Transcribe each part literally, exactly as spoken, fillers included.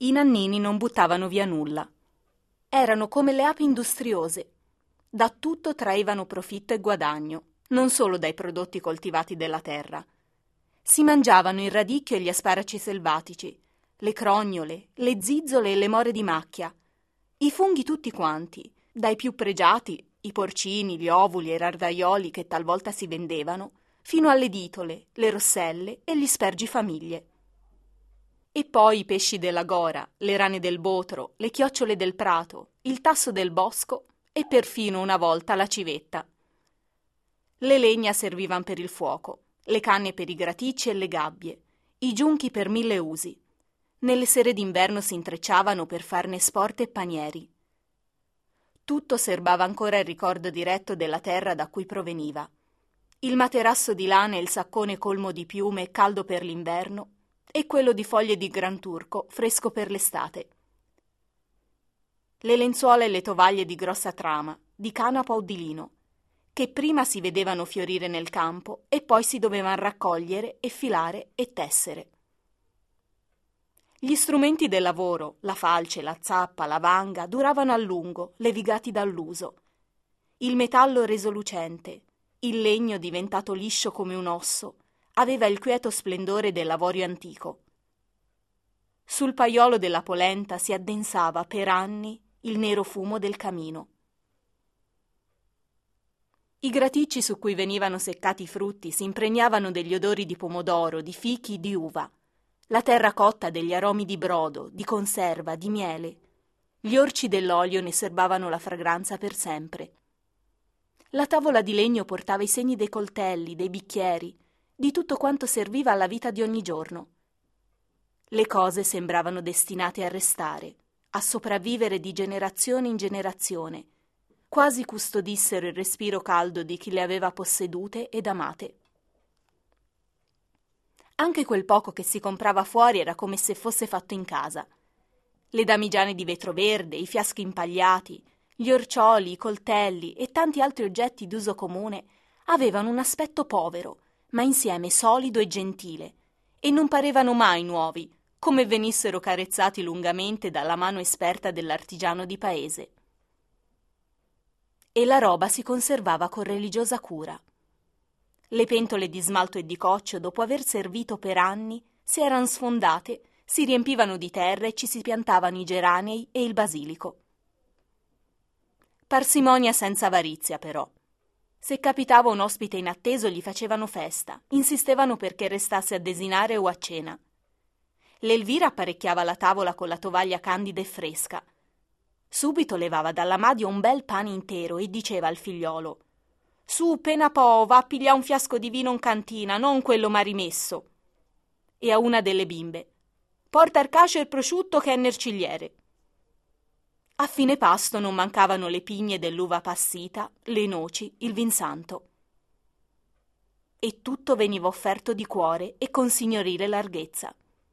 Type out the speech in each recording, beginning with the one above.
I nannini non buttavano via nulla. Erano come le api industriose. Da tutto traevano profitto e guadagno, non solo dai prodotti coltivati della terra. Si mangiavano il radicchio e gli asparaci selvatici, le crognole, le zizzole e le more di macchia, i funghi tutti quanti, dai più pregiati, i porcini, gli ovuli e i rardaioli che talvolta si vendevano, fino alle ditole, le rosselle e gli spergifamiglie. E poi i pesci della gora, le rane del botro, le chiocciole del prato, il tasso del bosco e perfino una volta la civetta. Le legna servivan per il fuoco, le canne per i graticci e le gabbie, i giunchi per mille usi. Nelle sere d'inverno si intrecciavano per farne sporte e panieri. Tutto serbava ancora il ricordo diretto della terra da cui proveniva. Il materasso di lana e il saccone colmo di piume e caldo per l'inverno, e quello di foglie di granturco fresco per l'estate. Le lenzuola e le tovaglie di grossa trama, di canapa o di lino, che prima si vedevano fiorire nel campo e poi si dovevano raccogliere e filare e tessere. Gli strumenti del lavoro, la falce, la zappa, la vanga, duravano a lungo, levigati dall'uso. Il metallo reso lucente, il legno diventato liscio come un osso, aveva il quieto splendore dell'avorio antico. Sul paiolo della polenta si addensava per anni il nero fumo del camino. I graticci su cui venivano seccati i frutti si impregnavano degli odori di pomodoro, di fichi, di uva. La terra cotta degli aromi di brodo, di conserva, di miele. Gli orci dell'olio ne serbavano la fragranza per sempre. La tavola di legno portava i segni dei coltelli, dei bicchieri, di tutto quanto serviva alla vita di ogni giorno. Le cose sembravano destinate a restare, a sopravvivere di generazione in generazione, quasi custodissero il respiro caldo di chi le aveva possedute ed amate. Anche quel poco che si comprava fuori era come se fosse fatto in casa. Le damigiane di vetro verde, i fiaschi impagliati, gli orcioli, i coltelli e tanti altri oggetti d'uso comune avevano un aspetto povero, ma insieme solido e gentile, e non parevano mai nuovi, come venissero carezzati lungamente dalla mano esperta dell'artigiano di paese. E la roba si conservava con religiosa cura. Le pentole di smalto e di coccio, dopo aver servito per anni, si eran sfondate, si riempivano di terra e ci si piantavano i geranei e il basilico. Parsimonia senza avarizia, però. Se capitava un ospite inatteso gli facevano festa, insistevano perché restasse a desinare o a cena. L'Elvira apparecchiava la tavola con la tovaglia candida e fresca. Subito levava dalla madia un bel pane intero e diceva al figliolo: «Su, pena po', va a pigliare un fiasco di vino in cantina, non quello m'ha rimesso». E a una delle bimbe: «Porta il cacio e il prosciutto che è nel cigliere». A fine pasto non mancavano le pigne dell'uva passita, le noci, il vin santo. E tutto veniva offerto di cuore e con signorile larghezza.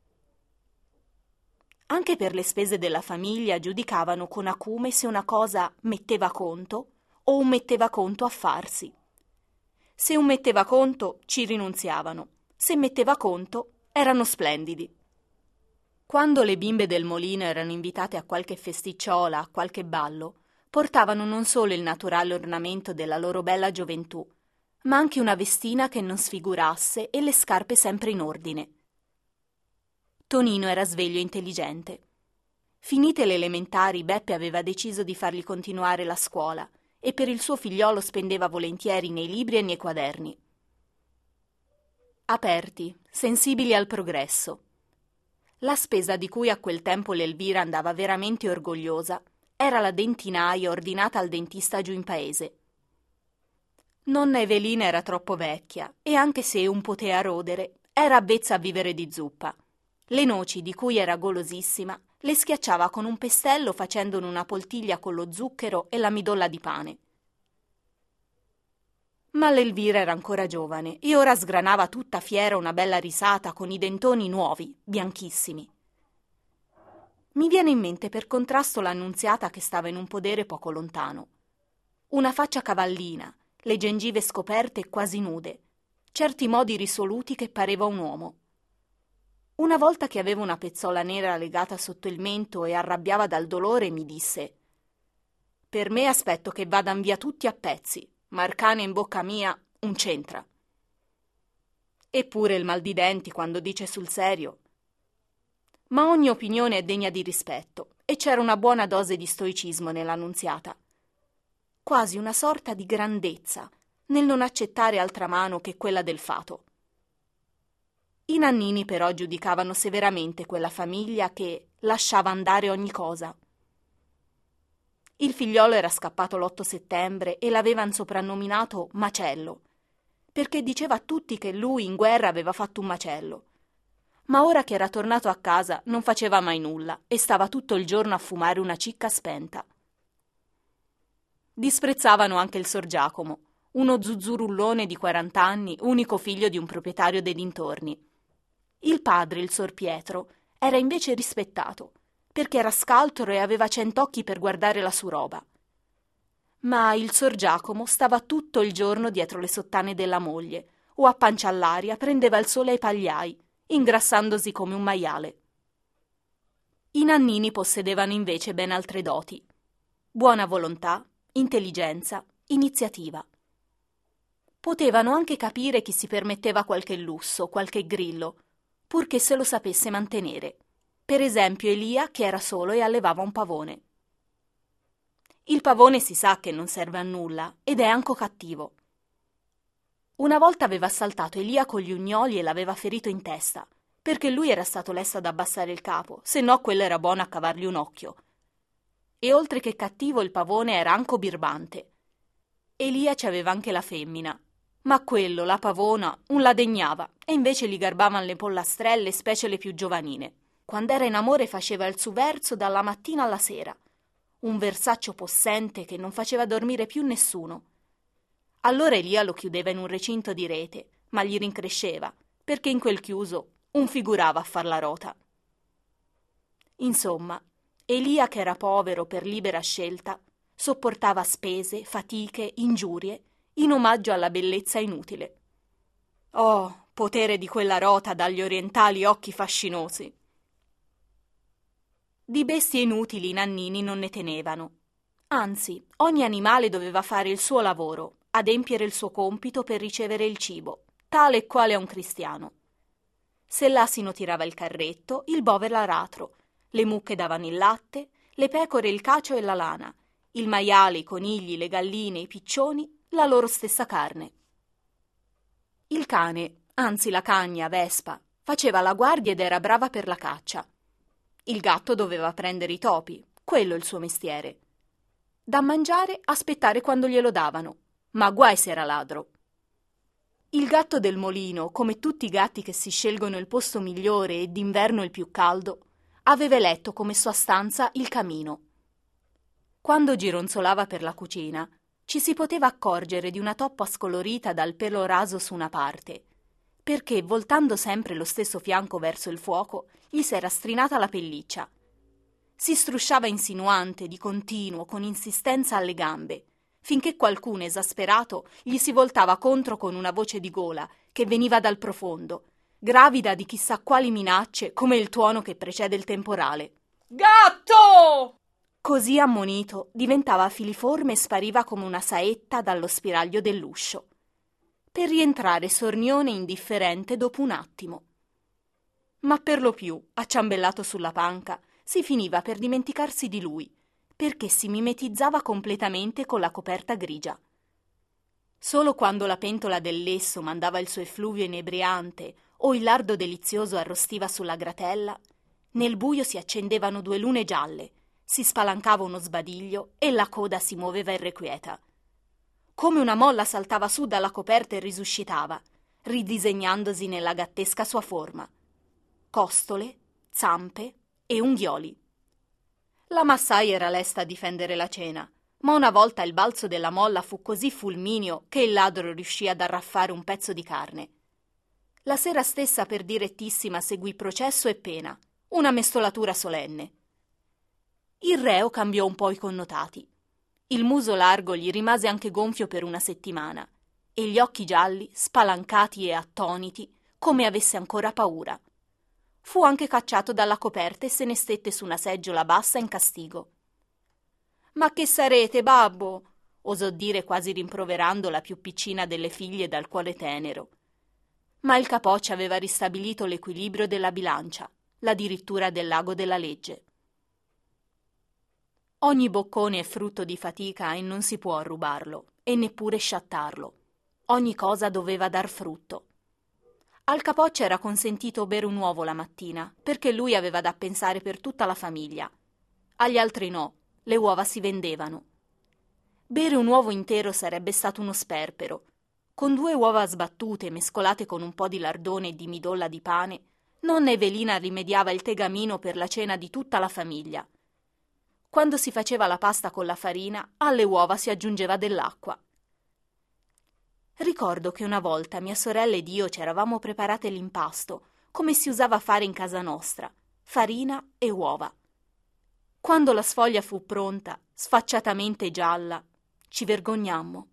Anche per le spese della famiglia giudicavano con acume se una cosa metteva conto o un metteva conto a farsi. Se un metteva conto, ci rinunziavano. Se metteva conto, erano splendidi. Quando le bimbe del molino erano invitate a qualche festicciola, a qualche ballo, portavano non solo il naturale ornamento della loro bella gioventù, ma anche una vestina che non sfigurasse e le scarpe sempre in ordine. Tonino era sveglio e intelligente. Finite le elementari, Beppe aveva deciso di fargli continuare la scuola e per il suo figliolo spendeva volentieri nei libri e nei quaderni. Aperti, sensibili al progresso. La spesa di cui a quel tempo l'Elvira andava veramente orgogliosa era la dentinaia ordinata al dentista giù in paese. Nonna Evelina era troppo vecchia e anche se un potea rodere, era avvezza a vivere di zuppa. Le noci, di cui era golosissima, le schiacciava con un pestello facendone una poltiglia con lo zucchero e la midolla di pane. Ma l'Elvira era ancora giovane e ora sgranava tutta fiera una bella risata con i dentoni nuovi, bianchissimi. Mi viene in mente per contrasto l'Annunziata che stava in un podere poco lontano. Una faccia cavallina, le gengive scoperte e quasi nude, certi modi risoluti che pareva un uomo. Una volta che avevo una pezzola nera legata sotto il mento e arrabbiava dal dolore, mi disse: «Per me aspetto che vadan via tutti a pezzi, ma il cane in bocca mia un c'entra». Eppure il mal di denti quando dice sul serio. Ma ogni opinione è degna di rispetto e c'era una buona dose di stoicismo nell'annunziata. Quasi una sorta di grandezza nel non accettare altra mano che quella del fato. I Nannini però giudicavano severamente quella famiglia che lasciava andare ogni cosa. Il figliolo era scappato l'otto settembre e l'avevano soprannominato Macello, perché diceva a tutti che lui in guerra aveva fatto un macello. Ma ora che era tornato a casa non faceva mai nulla e stava tutto il giorno a fumare una cicca spenta. Disprezzavano anche il Sor Giacomo, uno zuzzurullone di quarant'anni, unico figlio di un proprietario dei dintorni. Il padre, il Sor Pietro, era invece rispettato, perché era scaltro e aveva cent'occhi per guardare la sua roba. Ma il Sor Giacomo stava tutto il giorno dietro le sottane della moglie, o a pancia all'aria prendeva il sole ai pagliai, ingrassandosi come un maiale. I Nannini possedevano invece ben altre doti: buona volontà, intelligenza, iniziativa. Potevano anche capire chi si permetteva qualche lusso, qualche grillo, purché se lo sapesse mantenere. Per esempio Elia, che era solo e allevava un pavone. Il pavone si sa che non serve a nulla ed è anche cattivo. Una volta aveva assaltato Elia con gli ugnoli e l'aveva ferito in testa, perché lui era stato lesto ad abbassare il capo, se no quello era buono a cavargli un occhio. E oltre che cattivo il pavone era anche birbante. Elia ci aveva anche la femmina, ma quello, la pavona, un la degnava e invece gli garbavan le pollastrelle, specie le più giovanine. Quando era in amore faceva il suo verso dalla mattina alla sera, un versaccio possente che non faceva dormire più nessuno. Allora Elia lo chiudeva in un recinto di rete, ma gli rincresceva, perché in quel chiuso un figurava a far la rota. Insomma, Elia, che era povero per libera scelta, sopportava spese, fatiche, ingiurie, in omaggio alla bellezza inutile. Oh, potere di quella rota dagli orientali occhi fascinosi! Di bestie inutili i Nannini non ne tenevano. Anzi, ogni animale doveva fare il suo lavoro, adempiere il suo compito per ricevere il cibo, tale e quale a un cristiano. Se l'asino tirava il carretto, il bove l'aratro, le mucche davano il latte, le pecore il cacio e la lana, il maiale, i conigli, le galline, i piccioni, la loro stessa carne. Il cane, anzi la cagna, Vespa, faceva la guardia ed era brava per la caccia. Il gatto doveva prendere i topi, quello il suo mestiere. Da mangiare, aspettare quando glielo davano, ma guai se era ladro. Il gatto del molino, come tutti i gatti che si scelgono il posto migliore e d'inverno il più caldo, aveva eletto come sua stanza il camino. Quando gironzolava per la cucina, ci si poteva accorgere di una toppa scolorita dal pelo raso su una parte, perché, voltando sempre lo stesso fianco verso il fuoco, gli s'era strinata la pelliccia. Si strusciava insinuante, di continuo, con insistenza alle gambe, finché qualcuno esasperato gli si voltava contro con una voce di gola che veniva dal profondo, gravida di chissà quali minacce, come il tuono che precede il temporale. «Gatto!» Così ammonito diventava filiforme e spariva come una saetta dallo spiraglio dell'uscio, per rientrare sornione e indifferente dopo un attimo. Ma per lo più, acciambellato sulla panca, si finiva per dimenticarsi di lui, perché si mimetizzava completamente con la coperta grigia. Solo quando la pentola del lesso mandava il suo effluvio inebriante o il lardo delizioso arrostiva sulla gratella, nel buio si accendevano due lune gialle, si spalancava uno sbadiglio e la coda si muoveva irrequieta. Come una molla saltava su dalla coperta e risuscitava, ridisegnandosi nella gattesca sua forma. Costole, zampe e unghioli. La massaia era lesta a difendere la cena, ma una volta il balzo della molla fu così fulmineo che il ladro riuscì ad arraffare un pezzo di carne. La sera stessa per direttissima seguì processo e pena, una mestolatura solenne. Il reo cambiò un po' i connotati. Il muso largo gli rimase anche gonfio per una settimana e gli occhi gialli, spalancati e attoniti, come avesse ancora paura. Fu anche cacciato dalla coperta e se ne stette su una seggiola bassa in castigo. «Ma che sarete, babbo?» osò dire quasi rimproverando la più piccina delle figlie dal cuore tenero. Ma il capoccia aveva ristabilito l'equilibrio della bilancia, la dirittura del lago della legge. Ogni boccone è frutto di fatica e non si può rubarlo, e neppure sciattarlo. Ogni cosa doveva dar frutto. Al capoccia era consentito bere un uovo la mattina, perché lui aveva da pensare per tutta la famiglia. Agli altri no, le uova si vendevano. Bere un uovo intero sarebbe stato uno sperpero. Con due uova sbattute mescolate con un po' di lardone e di midolla di pane, nonna Evelina rimediava il tegamino per la cena di tutta la famiglia. Quando si faceva la pasta con la farina, alle uova si aggiungeva dell'acqua. Ricordo che una volta mia sorella ed io ci eravamo preparate l'impasto, come si usava fare in casa nostra, farina e uova. Quando la sfoglia fu pronta, sfacciatamente gialla, ci vergognammo.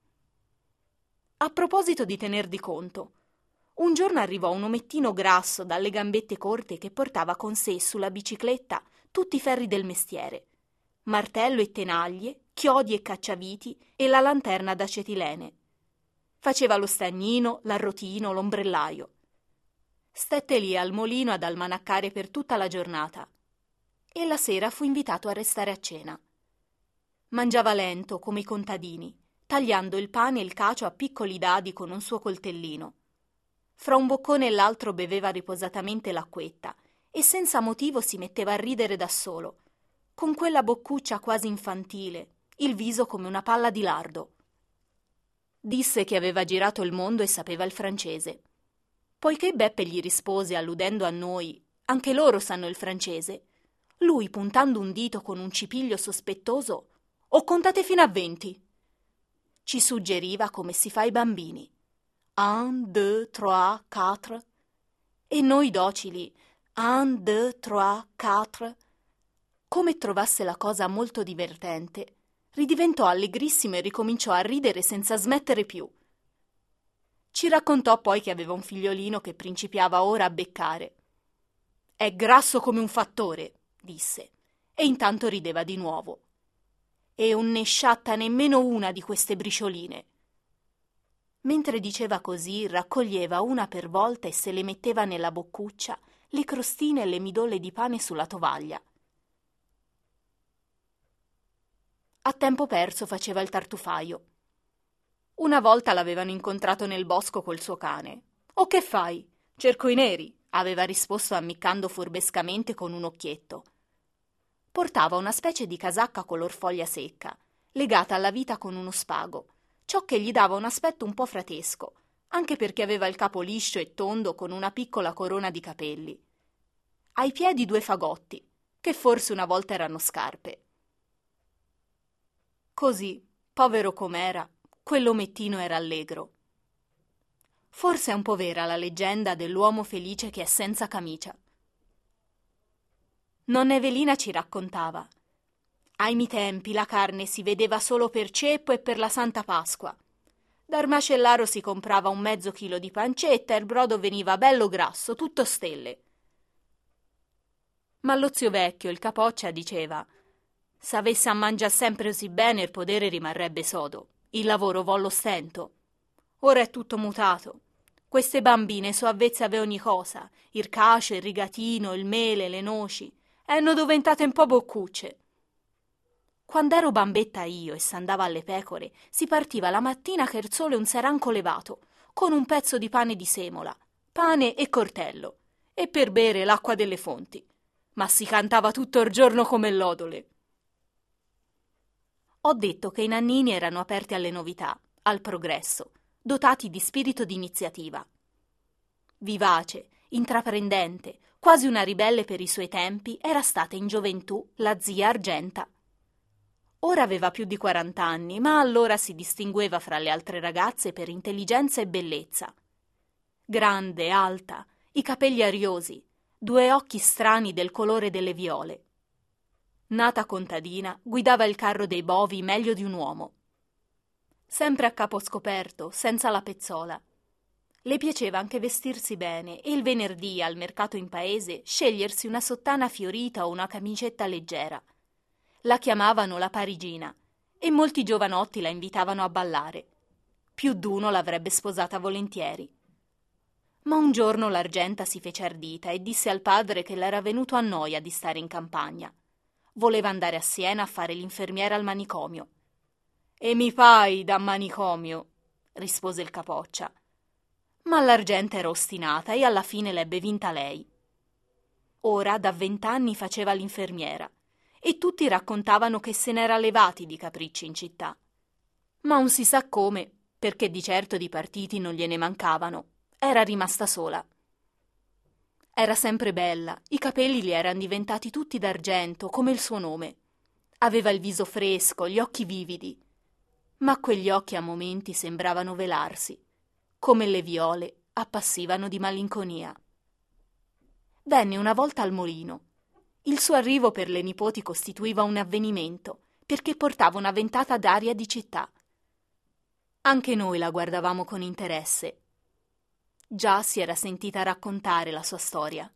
A proposito di tener di conto, un giorno arrivò un omettino grasso dalle gambette corte che portava con sé sulla bicicletta tutti i ferri del mestiere, martello e tenaglie, chiodi e cacciaviti e la lanterna d'acetilene. Faceva lo stagnino, l'arrotino, l'ombrellaio. Stette lì al mulino ad almanaccare per tutta la giornata e la sera fu invitato a restare a cena. Mangiava lento come i contadini, tagliando il pane e il cacio a piccoli dadi con un suo coltellino. Fra un boccone e l'altro beveva riposatamente l'acquetta e senza motivo si metteva a ridere da solo, con quella boccuccia quasi infantile, il viso come una palla di lardo. Disse che aveva girato il mondo e sapeva il francese. Poiché Beppe gli rispose alludendo a noi, anche loro sanno il francese, lui, puntando un dito con un cipiglio sospettoso, «O contate fino a venti!» Ci suggeriva come si fa ai bambini. Un, deux, trois, quatre. E noi docili, un, deux, trois, quatre. Come trovasse la cosa molto divertente, ridiventò allegrissimo e ricominciò a ridere senza smettere più. Ci raccontò poi che aveva un figliolino che principiava ora a beccare. «È grasso come un fattore», disse, e intanto rideva di nuovo. «E non ne sciatta nemmeno una di queste bricioline». Mentre diceva così, raccoglieva una per volta e se le metteva nella boccuccia le crostine e le midolle di pane sulla tovaglia. A tempo perso faceva il tartufaio. Una volta l'avevano incontrato nel bosco col suo cane. «O che fai? Cerco i neri», aveva risposto ammiccando furbescamente con un occhietto. Portava una specie di casacca color foglia secca, legata alla vita con uno spago, ciò che gli dava un aspetto un po' fratesco, anche perché aveva il capo liscio e tondo con una piccola corona di capelli. Ai piedi due fagotti, che forse una volta erano scarpe. Così, povero com'era, quell'omettino era allegro. Forse è un po' vera la leggenda dell'uomo felice che è senza camicia. Nonna Evelina ci raccontava: ai miei tempi la carne si vedeva solo per ceppo e per la Santa Pasqua. Dal macellaro si comprava un mezzo chilo di pancetta e il brodo veniva bello grasso, tutto stelle. Ma lo zio vecchio, il capoccia, diceva: s'avesse a mangiare sempre così bene il podere rimarrebbe sodo, il lavoro vo lo stento. Ora è tutto mutato. Queste bambine so avvezze a ogni cosa, il cacio, il rigatino, il mele, le noci, hanno diventate un po' boccucce. Quando ero bambetta io e s'andava alle pecore, si partiva la mattina che il sole un seranco levato, con un pezzo di pane di semola, pane e cortello, e per bere l'acqua delle fonti. Ma si cantava tutto il giorno come l'odole. Ho detto che i nannini erano aperti alle novità, al progresso, dotati di spirito di iniziativa. Vivace, intraprendente, quasi una ribelle per i suoi tempi, era stata in gioventù la zia Argenta. Ora aveva più di quarant'anni, ma allora si distingueva fra le altre ragazze per intelligenza e bellezza. Grande, alta, i capelli ariosi, due occhi strani del colore delle viole. Nata contadina, guidava il carro dei bovi meglio di un uomo. Sempre a capo scoperto, senza la pezzola. Le piaceva anche vestirsi bene e il venerdì al mercato in paese scegliersi una sottana fiorita o una camicetta leggera. La chiamavano la parigina e molti giovanotti la invitavano a ballare. Più d'uno l'avrebbe sposata volentieri. Ma un giorno l'Argenta si fece ardita e disse al padre che l'era venuto a noia di stare in campagna. Voleva andare a Siena a fare l'infermiera al manicomio. «E mi fai da manicomio», rispose il capoccia. Ma l'Argenta era ostinata e alla fine l'ebbe vinta lei. Ora da vent'anni faceva l'infermiera e tutti raccontavano che se n'era levati di capricci in città. Ma non si sa come, perché di certo di partiti non gliene mancavano, era rimasta sola. Era sempre bella, i capelli gli erano diventati tutti d'argento, come il suo nome. Aveva il viso fresco, gli occhi vividi, ma quegli occhi a momenti sembravano velarsi, come le viole appassivano di malinconia. Venne una volta al molino. Il suo arrivo per le nipoti costituiva un avvenimento, perché portava una ventata d'aria di città. Anche noi la guardavamo con interesse. Già si era sentita raccontare la sua storia.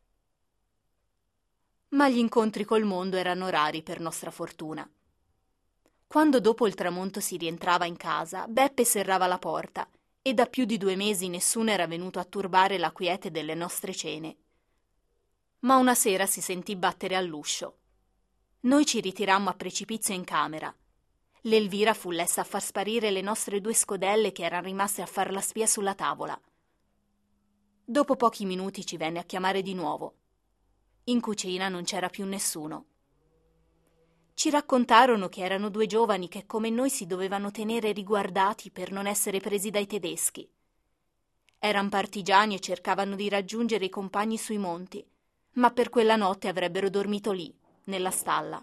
Ma gli incontri col mondo erano rari per nostra fortuna. Quando dopo il tramonto si rientrava in casa, Beppe serrava la porta e da più di due mesi nessuno era venuto a turbare la quiete delle nostre cene. Ma una sera si sentì battere all'uscio. Noi ci ritirammo a precipizio in camera. L'Elvira fu lessa a far sparire le nostre due scodelle che erano rimaste a far la spia sulla tavola. Dopo pochi minuti ci venne a chiamare di nuovo. In cucina non c'era più nessuno. Ci raccontarono che erano due giovani che come noi si dovevano tenere riguardati per non essere presi dai tedeschi. Eran partigiani e cercavano di raggiungere i compagni sui monti, ma per quella notte avrebbero dormito lì, nella stalla.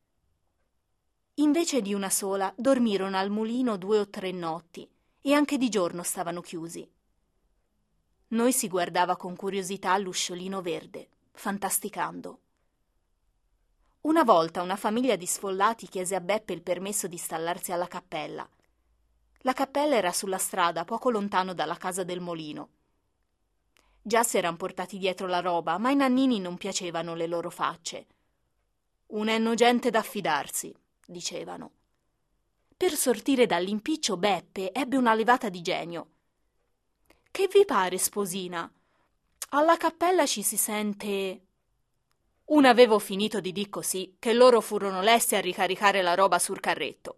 Invece di una sola, dormirono al mulino due o tre notti e anche di giorno stavano chiusi. Noi si guardava con curiosità l'usciolino verde, fantasticando. Una volta una famiglia di sfollati chiese a Beppe il permesso di stallarsi alla cappella. La cappella era sulla strada, poco lontano dalla casa del molino. Già si eran portati dietro la roba, ma ai nannini non piacevano le loro facce. «Un'enno gente da fidarsi», dicevano. Per sortire dall'impiccio Beppe ebbe una levata di genio. «Che vi pare, sposina? Alla cappella ci si sente...» Un avevo finito di dir così che loro furono lesti a ricaricare la roba sul carretto.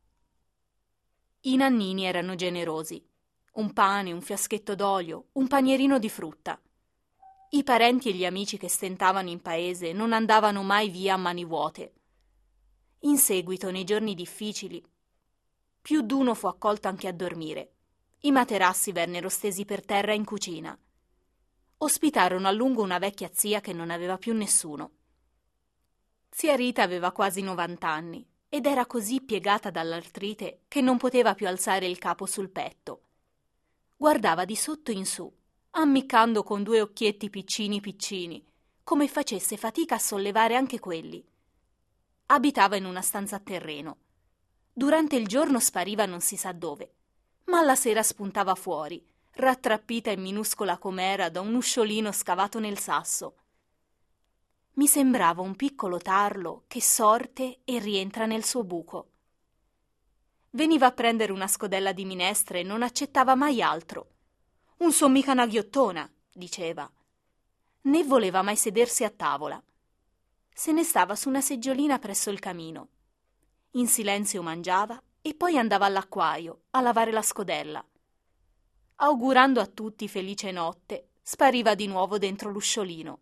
I nannini erano generosi. Un pane, un fiaschetto d'olio, un panierino di frutta. I parenti e gli amici che stentavano in paese non andavano mai via a mani vuote. In seguito, nei giorni difficili, più d'uno fu accolto anche a dormire. I materassi vennero stesi per terra in cucina. Ospitarono a lungo una vecchia zia che non aveva più nessuno. Zia Rita aveva quasi novant'anni ed era così piegata dall'artrite che non poteva più alzare il capo sul petto. Guardava di sotto in su, ammiccando con due occhietti piccini piccini, come facesse fatica a sollevare anche quelli. Abitava in una stanza a terreno. Durante il giorno spariva non si sa dove, ma alla sera spuntava fuori, rattrappita e minuscola com'era da un usciolino scavato nel sasso. Mi sembrava un piccolo tarlo che sorte e rientra nel suo buco. Veniva a prendere una scodella di minestre e non accettava mai altro. «Un son mica una ghiottona», diceva. Né voleva mai sedersi a tavola. Se ne stava su una seggiolina presso il camino. In silenzio mangiava e poi andava all'acquaio a lavare la scodella. Augurando a tutti felice notte, spariva di nuovo dentro l'usciolino.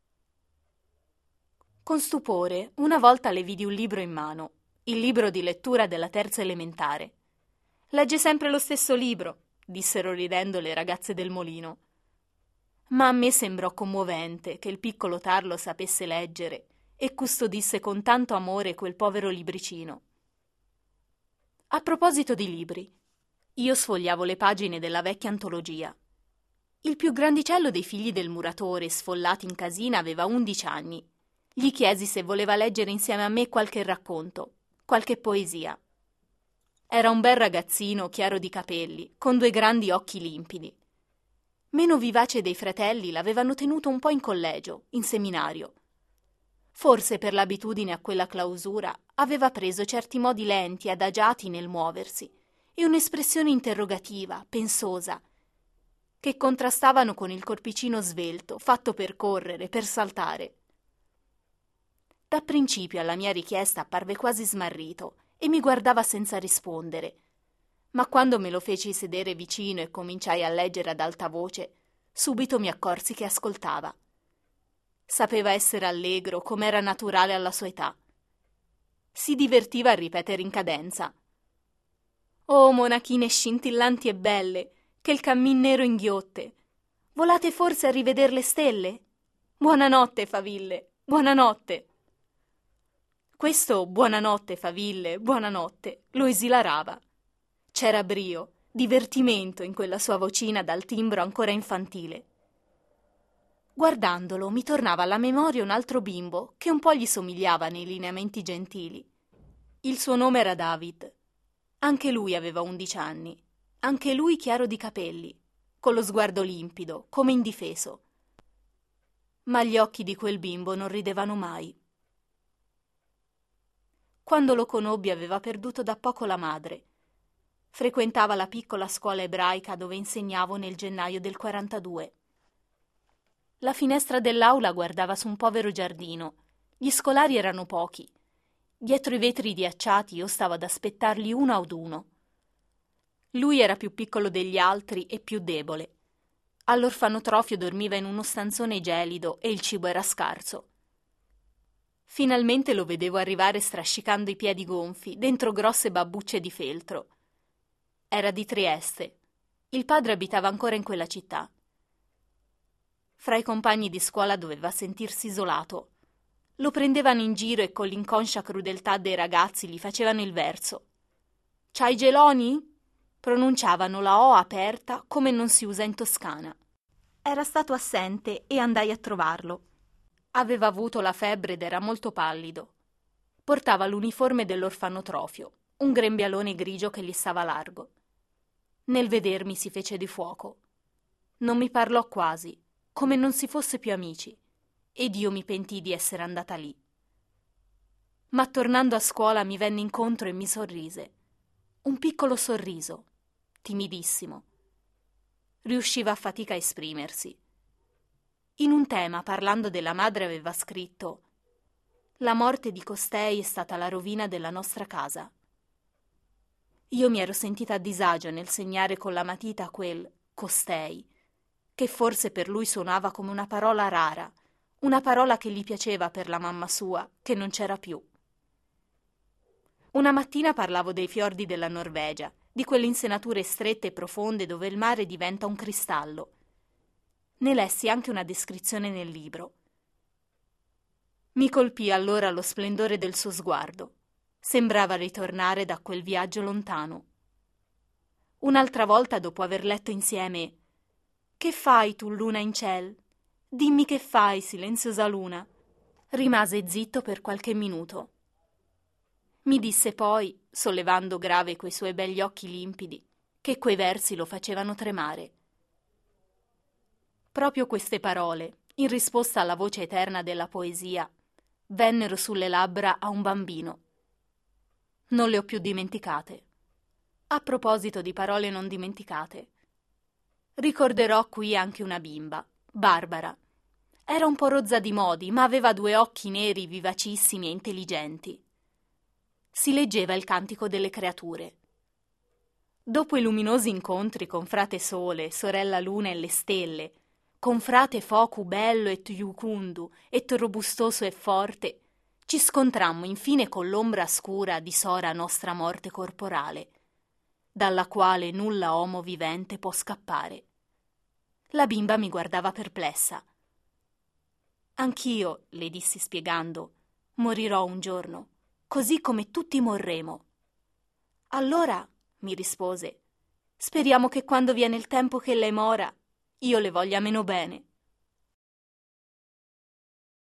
Con stupore, una volta le vidi un libro in mano, il libro di lettura della terza elementare. «Legge sempre lo stesso libro», dissero ridendo le ragazze del molino. Ma a me sembrò commovente che il piccolo tarlo sapesse leggere e custodisse con tanto amore quel povero libricino. A proposito di libri, io sfogliavo le pagine della vecchia antologia. Il più grandicello dei figli del muratore, sfollati in casina, aveva undici anni. Gli chiesi se voleva leggere insieme a me qualche racconto, qualche poesia. Era un bel ragazzino chiaro di capelli, con due grandi occhi limpidi. Meno vivace dei fratelli, l'avevano tenuto un po' in collegio, in seminario. Forse per l'abitudine a quella clausura aveva preso certi modi lenti, adagiati nel muoversi, e un'espressione interrogativa, pensosa, che contrastavano con il corpicino svelto, fatto per correre, per saltare. Da principio alla mia richiesta apparve quasi smarrito e mi guardava senza rispondere, ma quando me lo feci sedere vicino e cominciai a leggere ad alta voce, subito mi accorsi che ascoltava. Sapeva essere allegro, come era naturale alla sua età. Si divertiva a ripetere in cadenza: «Oh, monachine scintillanti e belle, che il cammin nero inghiotte, volate forse a riveder le stelle? Buonanotte, faville, buonanotte!» Questo buonanotte, faville, buonanotte lo esilarava. C'era brio, divertimento in quella sua vocina dal timbro ancora infantile. Guardandolo mi tornava alla memoria un altro bimbo che un po' gli somigliava nei lineamenti gentili. Il suo nome era David. Anche lui aveva undici anni, anche lui chiaro di capelli, con lo sguardo limpido, come indifeso. Ma gli occhi di quel bimbo non ridevano mai. Quando lo conobbi aveva perduto da poco la madre. Frequentava la piccola scuola ebraica dove insegnavo nel gennaio del quarantadue. La finestra dell'aula guardava su un povero giardino. Gli scolari erano pochi. Dietro i vetri diacciati io stavo ad aspettarli uno ad uno. Lui era più piccolo degli altri e più debole. All'orfanotrofio dormiva in uno stanzone gelido e il cibo era scarso. Finalmente lo vedevo arrivare strascicando i piedi gonfi dentro grosse babbucce di feltro. Era di Trieste. Il padre abitava ancora in quella città. Fra i compagni di scuola doveva sentirsi isolato. Lo prendevano in giro e con l'inconscia crudeltà dei ragazzi gli facevano il verso. «C'hai geloni?» Pronunciavano la O aperta come non si usa in Toscana. Era stato assente e andai a trovarlo. Aveva avuto la febbre ed era molto pallido. Portava l'uniforme dell'orfanotrofio, un grembialone grigio che gli stava largo. Nel vedermi si fece di fuoco. Non mi parlò quasi, come non si fosse più amici, ed io mi pentii di essere andata lì. Ma tornando a scuola mi venne incontro e mi sorrise. Un piccolo sorriso, timidissimo. Riusciva a fatica a esprimersi. In un tema, parlando della madre, aveva scritto: «La morte di costei è stata la rovina della nostra casa». Io mi ero sentita a disagio nel segnare con la matita quel «costei», che forse per lui suonava come una parola rara, una parola che gli piaceva per la mamma sua, che non c'era più. Una mattina parlavo dei fiordi della Norvegia, di quelle insenature strette e profonde dove il mare diventa un cristallo. Ne lessi anche una descrizione nel libro. Mi colpì allora lo splendore del suo sguardo. Sembrava ritornare da quel viaggio lontano. Un'altra volta, dopo aver letto insieme «Che fai tu, luna in ciel? Dimmi che fai, silenziosa luna», rimase zitto per qualche minuto. Mi disse poi, sollevando grave quei suoi begli occhi limpidi, che quei versi lo facevano tremare. Proprio queste parole, in risposta alla voce eterna della poesia, vennero sulle labbra a un bambino. Non le ho più dimenticate. A proposito di parole non dimenticate, ricorderò qui anche una bimba, Barbara. Era un po' rozza di modi, ma aveva due occhi neri vivacissimi e intelligenti. Si leggeva il Cantico delle Creature. Dopo i luminosi incontri con frate Sole, sorella Luna e le stelle, con frate Focu bello et iucundu, et robustoso e forte, ci scontrammo infine con l'ombra scura di sora nostra morte corporale, dalla quale nulla uomo vivente può scappare. La bimba mi guardava perplessa. «Anch'io», le dissi spiegando, «morirò un giorno, così come tutti morremo». «Allora», mi rispose, «speriamo che quando viene il tempo che lei mora, io le voglia meno bene».